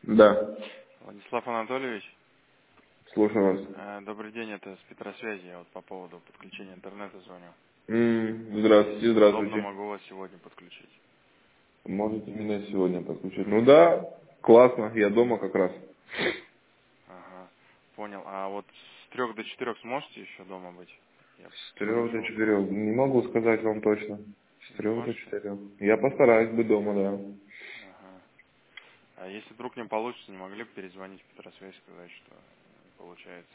Да, Владислав Анатольевич, слушаю вас. добрый день, это с Петросвязи, я вот по поводу подключения интернета звоню. Здравствуйте, Удобно здравствуйте. могу вас сегодня подключить. Можете меня сегодня подключить? Ну да, классно, я дома как раз. Ага, понял. А вот с 3 до 4 сможете еще дома быть? Я С 3 до подключу. 4. Не могу сказать вам точно. С Не 3 до можете? 4. Я постараюсь быть дома, да. Ага. А если вдруг не получится, не могли бы перезвонить в Петросвязь, сказать, что не получается?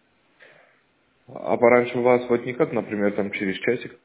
А пораньше у вас вот никак, например, там через часик?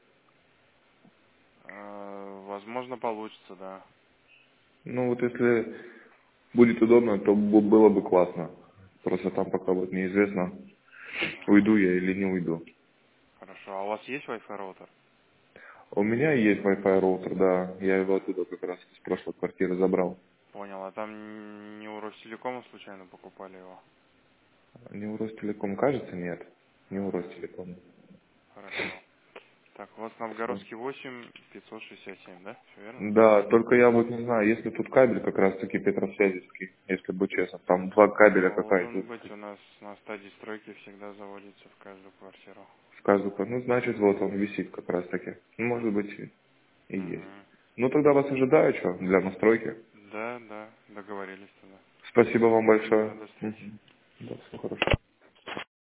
Возможно, получится, да. Ну вот если будет удобно, то было бы классно. Просто там пока вот неизвестно, Ага. уйду я или не уйду. Хорошо. А у вас есть Wi-Fi роутер? У меня есть Wi-Fi роутер, да. Я его оттуда как раз из прошлой квартиры забрал. Понял. А там не у Ростелекома случайно покупали его? Не у Ростелеком, кажется, нет. Не у Ага. Ростелеком. Хорошо. Так, у вас Новгородский 8, 567, да? Все верно? Да, только я вот не знаю, если тут кабель как раз таки Петросвязевский, если быть честно, там два кабеля какая-то Должен быть у нас на стадии стройки всегда заводится в каждую квартиру. сказка. Ну, значит, вот он висит как раз таки. Ну, может быть, и есть. Угу. Ну, тогда вас ожидаю, что, для настройки. Да, да, договорились тогда. Спасибо вам Да, большое. до встречи. Мгм. Да, все хорошо.